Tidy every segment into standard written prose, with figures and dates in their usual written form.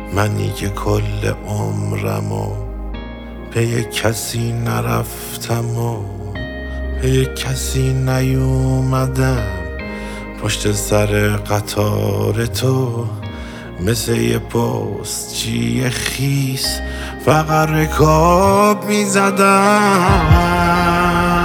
منی که کل عمرمو پی کسی نرفتم و پی کسی نیومدم، پشت سر قطار تو مثل یه پستچی خیس فقط رکاب میزدم.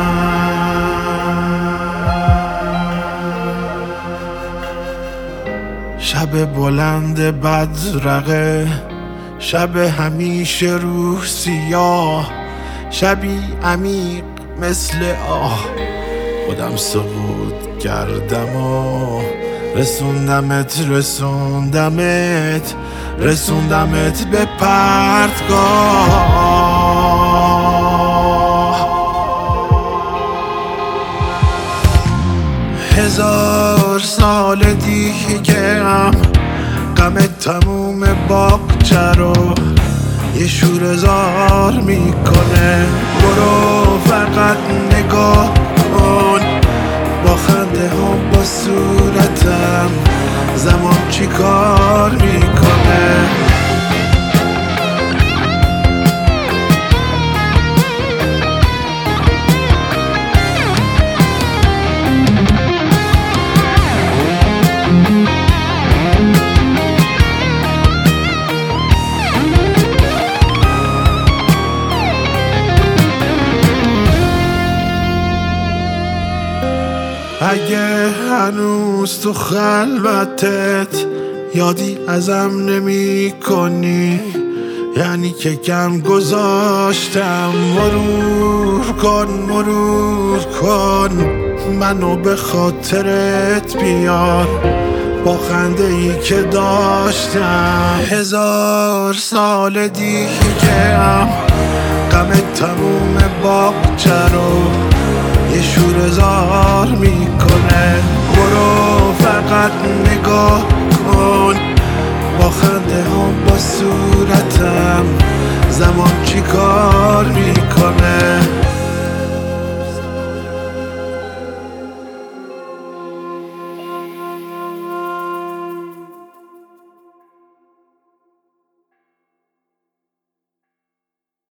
شب بلند بدرقه، شب همیشه روح سیاه، شبی عمیق مثل آه، خودم سقوط کردم و رسوندمت به پرتگاه. 1000 سال دیگه هم غم تموم باغچه رو یه شوره‌زار میکنه. برو فقط نگاه کن با خنده هم با صورتم زمان چی کار میکنه. اگه هنوز تو خلوتت یادی ازم نمی کنی، یعنی که کم گذاشتم. مرور کن منو به خاطرت بیار با خنده ای که داشتم. 1000 سال دیگه هم غم تموم باغچه رو یه شوره‌زار میکنه. برو فقط نگاه کن با خنده هم با صورتم زمان چی کار میکنه.